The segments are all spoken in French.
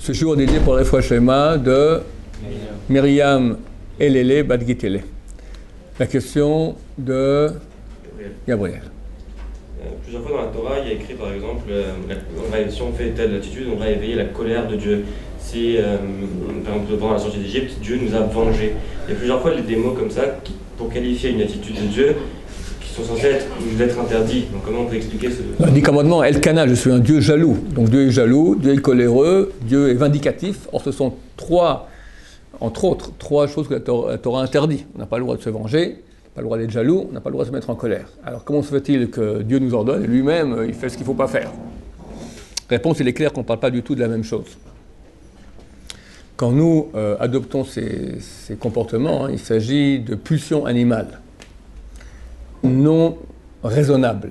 Ce jour dédié pour les fois Shema de Myriam Elele Bat Gitele. La question de Gabriel. Plusieurs fois dans la Torah, il y a écrit par exemple, si on fait telle attitude, on va éveiller la colère de Dieu. Si, par exemple, pendant la sortie d'Égypte, Dieu nous a vengés. Il y a plusieurs fois des mots comme ça pour qualifier une attitude de Dieu qui sont censés nous être interdits. Donc comment on peut expliquer ce... Le 10 commandements, Elkana, je suis un Dieu jaloux. Donc Dieu est jaloux, Dieu est coléreux, Dieu est vindicatif. Or ce sont entre autres, trois choses que la Torah interdit. On n'a pas le droit de se venger, pas le droit d'être jaloux, on n'a pas le droit de se mettre en colère. Alors comment se fait-il que Dieu nous ordonne et lui-même, il fait ce qu'il ne faut pas faire? Réponse, il est clair qu'on ne parle pas du tout de la même chose. Quand nous adoptons ces comportements, il s'agit de pulsions animales, non raisonnables,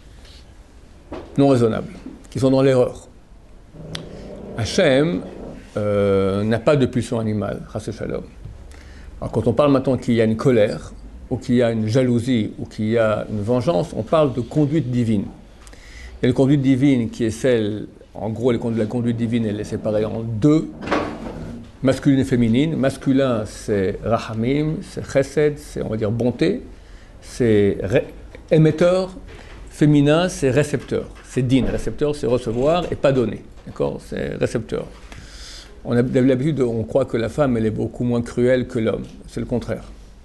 qui sont dans l'erreur. Hachem n'a pas de pulsion animale, Chas Shalom. Alors quand on parle maintenant qu'il y a une colère, ou qu'il y a une jalousie, ou qu'il y a une vengeance, on parle de conduite divine. Il y a une conduite divine qui est celle, en gros, la conduite divine, elle est séparée en deux, masculine et féminine. Masculin, c'est Rahamim, c'est Chesed, c'est, on va dire, bonté, c'est émetteur. Féminin, c'est récepteur, c'est din. Récepteur, c'est recevoir et pas donner. D'accord? C'est récepteur. On a l'habitude, on croit que la femme, elle est beaucoup moins cruelle que l'homme. C'est le contraire.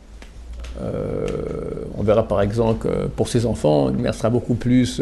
On verra par exemple que pour ses enfants, une mère sera beaucoup plus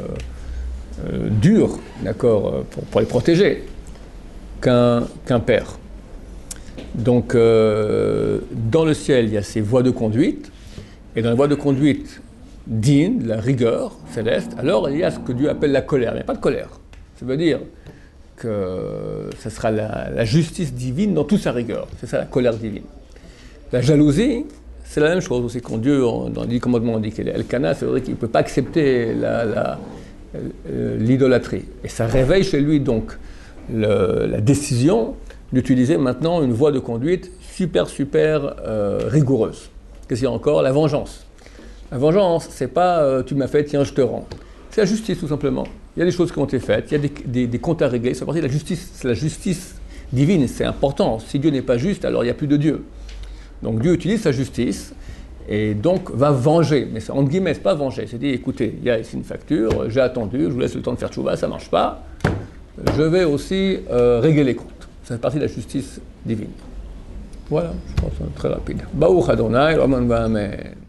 dure, d'accord, pour les protéger qu'un père. Donc, dans le ciel, il y a ces voies de conduite, et dans les voies de conduite digne, la rigueur céleste, alors il y a ce que Dieu appelle la colère. Il n'y a pas de colère. Ça veut dire que ce sera la justice divine dans toute sa rigueur. C'est ça la colère divine. La jalousie, c'est la même chose aussi. Quand Dieu, dans les 10 commandements, on dit qu'il est Elkana, c'est vrai qu'il ne peut pas accepter l'idolâtrie. Et ça réveille chez lui donc la décision d'utiliser maintenant une voie de conduite super rigoureuse. Qu'est-ce qu'il y a encore? La vengeance. La vengeance, c'est pas tu m'as fait, tiens, je te rends. C'est la justice, tout simplement. Il y a des choses qui ont été faites, il y a des comptes à régler. C'est partie de la justice. C'est la justice divine, c'est important. Si Dieu n'est pas juste, alors il n'y a plus de Dieu. Donc Dieu utilise sa justice et donc va venger. Mais entre guillemets, c'est pas venger. C'est dire, écoutez, il y a ici une facture, j'ai attendu, je vous laisse le temps de faire tchouva, ça ne marche pas. Je vais aussi régler les comptes. Ça fait partie de la justice divine. Voilà, je pense que c'est très rapide. Baruch Adonai, Amen.